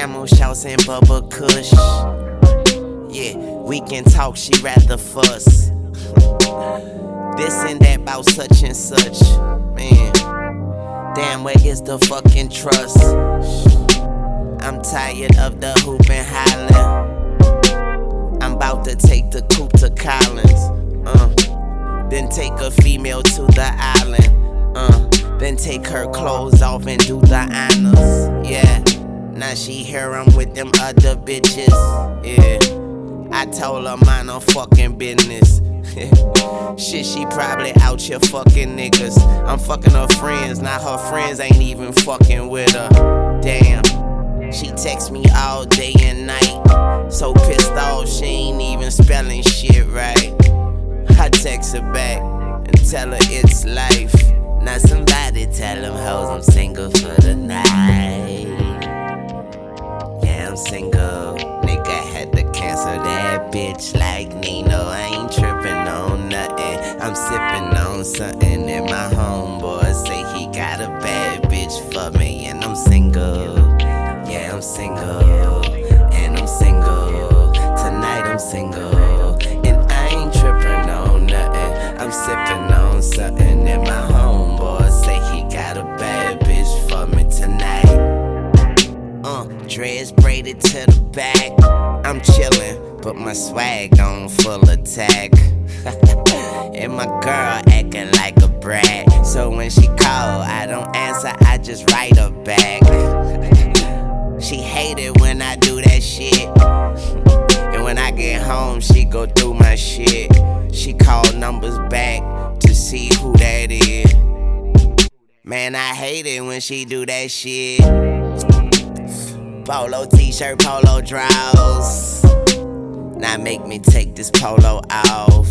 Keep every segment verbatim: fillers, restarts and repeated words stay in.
camel shouts and bubba kush. Yeah, we can talk, she rather fuss. This and that about such and such. Man, damn, where is the fucking trust? I'm tired of the hoop and hollering. I'm about to take the coupe to Collins. Uh, then take a female to the island. Uh, then take her clothes off and do the honors. Yeah, now she here, I'm with them other bitches. Yeah, I told her mind her fucking business. Shit, she probably out here fucking niggas. I'm fucking her friends, now her friends ain't even fucking with her. Damn, she texts me all day and night. So pissed off, she ain't even spelling shit right. I text her back and tell her it's life. Now somebody tell them hoes I'm single for the night. Yeah, I'm single. Nigga had to cancel that bitch like Nino. I ain't tripping on nothing. I'm sipping on something and my homeboy say he got a bad bitch for me. And I'm single. Yeah, I'm single. And I'm single. Tonight I'm single. And I ain't tripping on nothing. I'm sipping on something and my homeboy say he got a bad bitch for me tonight. Uh, dreads braided to the back. I'm chillin', but my swag on full attack. And my girl acting like a brat. So when she call, I don't answer, I just write her back. She hate it when I do that shit. And when I get home, she go through my shit. She call numbers back to see who that is. Man, I hate it when she do that shit. Polo t-shirt, polo drawers. Now make me take this polo off.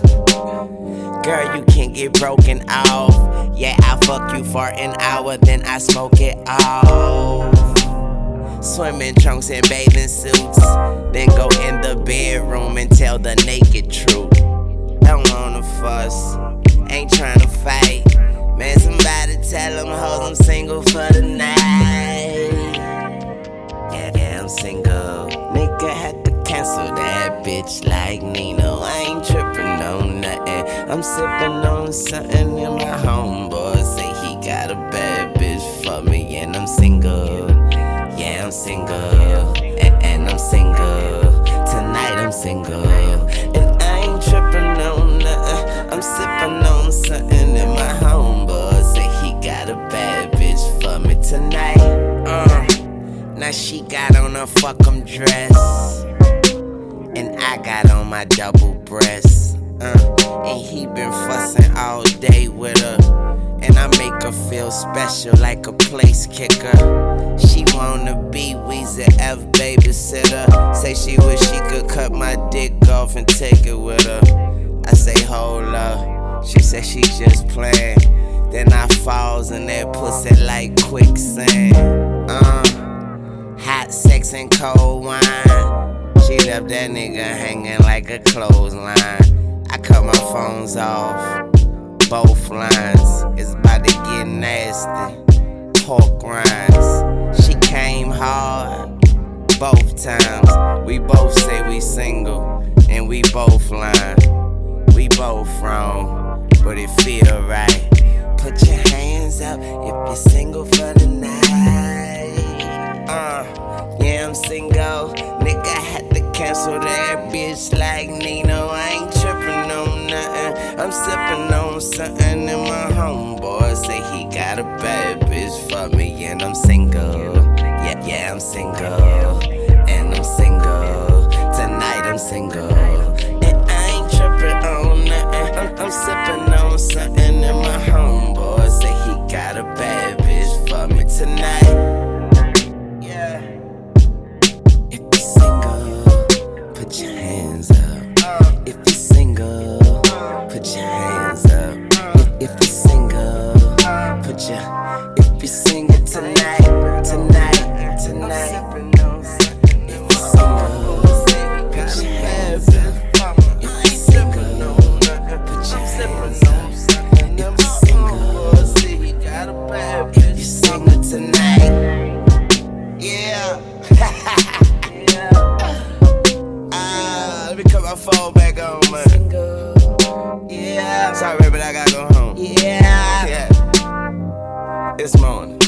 Girl, you can't get broken off. Yeah, I fuck you for an hour, then I smoke it off. Swimming trunks and bathing suits. Then go in the bedroom and tell the naked truth. Don't wanna fuss, ain't tryna fight. Man, somebody tell them hoes I'm single for the night. Yeah, yeah, I'm single. Nigga had to cancel that bitch like Nino. I ain't trippin' on nothing. I'm sippin' on something and my homeboy say he got a bad bitch for me. And I'm single. Yeah, I'm single. And, and I'm single. Tonight I'm single. And I ain't trippin' on nothing. I'm sippin' on something and my homeboy say he got a bad bitch for me tonight. Uh, now she got on a fuck 'em dress. And I got on my double breast. Uh, and he been fussin' all day with her. And I make her feel special like a place kicker. She wanna be Weezy F babysitter. Say she wish she could cut my dick off and take it with her. I say hold up, she said she just playin'. Then I falls in that pussy like quicksand. Uh, hot sex and cold wine. She left that nigga hanging like a clothesline. I cut my phones off, both lines. It's about to get nasty, pork rinds. She came hard, both times. We both say we single, and we both lying. We both wrong, but it feel right. Put your hands up if you're single for the night. Uh, yeah, I'm single. Nigga had to cancel that bitch like Nino. I ain't trippin' on nothing. I'm sippin' on something and my homeboy say he got a bad bitch for me. And I'm single. Yeah, yeah, I'm single. And I'm single. Tonight I'm single. And I ain't trippin' on nothing. I'm, I'm sippin' on something and my homeboy say he got a bad bitch for me tonight. Yeah. If you're single, put your hands up. my phone back on, man. Single. Yeah. Sorry, baby, I gotta go home. Yeah. Yeah. It's morning.